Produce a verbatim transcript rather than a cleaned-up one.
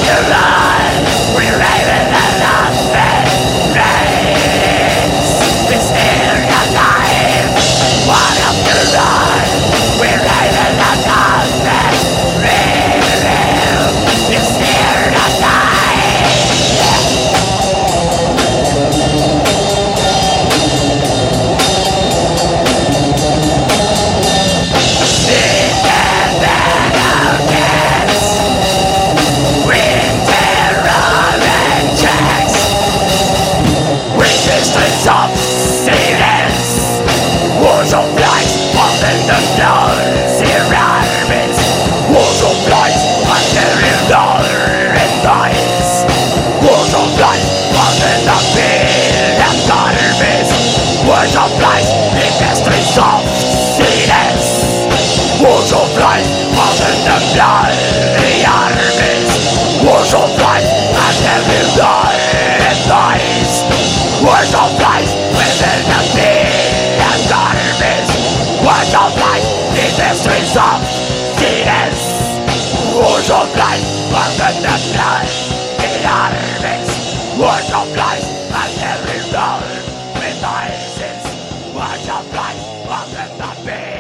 Words of life, industries of silence. Words of life, often the bloody armies. Words of life, and every blood and lies. Words of life, within the billion armies. Words of life, industries of silence. Words of life, often the bloody armies. Words of life, and every blood. Words of life, often the